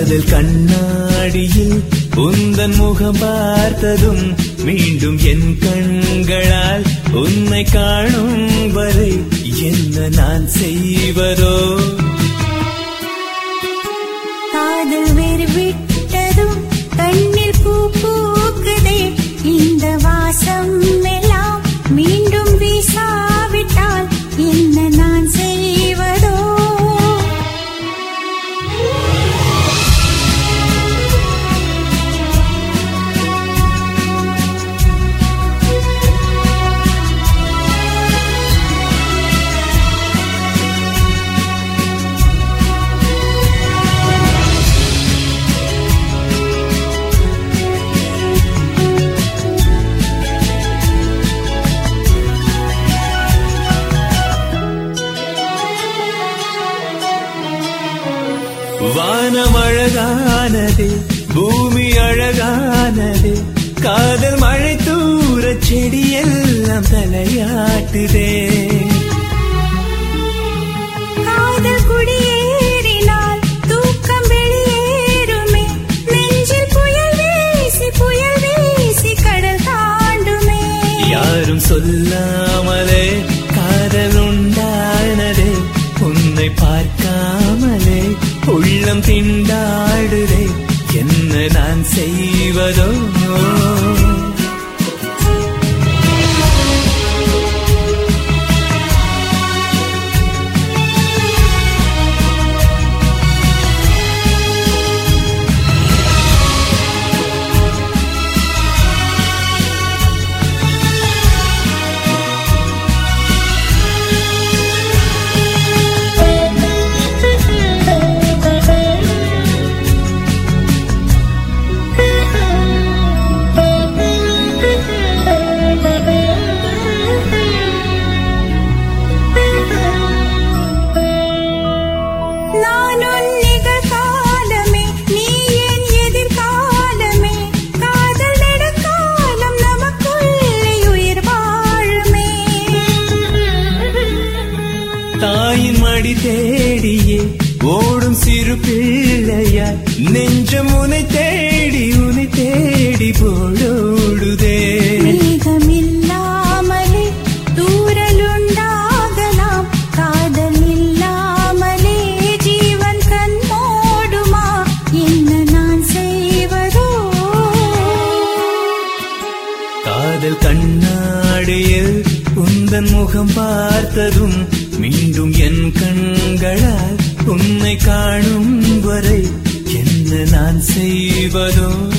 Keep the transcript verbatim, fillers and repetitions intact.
காதல் கண்ணாடியில் உந்தன் முகம் பார்த்ததும் மீண்டும் என் கண்களால் உன்னை காணும் வரை என்ன நான் செய்வதோ? காதல் வேறு விட்டதும் கண்ணில் பூ பூக்குதே, இந்த வாசம் எல்லாம் மீண்டும் வீசாவிட்டால் என்ன நான் செய்வதோ? வானம் அழகானது, பூமி அழகானது, காதல் மழை தூர செடியெல்லாம் தலையாட்டுதே. காதல் குடியேறினால் தூக்கம் வெளியேறுமே, நெஞ்சில் புயல் வீசி புயல் வீசி கடல் தாண்டுமே. யாரும் சொல்லாமலே காதல் உண்டானதே, உன்னை பார்க்காமலே உள்ளம் திண்டாடுதே, என்ன நான் செய்வதோ? தாயின் மடி தேடியே ஓடும் சிறு பிள்ளையாய் நெஞ்சம் உனை தேடி உனை தேடி போடோடுதே. மேகமில்லாமலே தூரலுண்டாகலாம், காதல் இல்லாமலே ஜீவன் கண்ணோடுமா, என்ன நான் செய்வதோ? காதல் கண்ணாடியில் உந்தன் முகம் பார்த்ததும் மீண்டும் என் கண்களால் உன்னை காணும் வரை என்ன நான் செய்வதோ?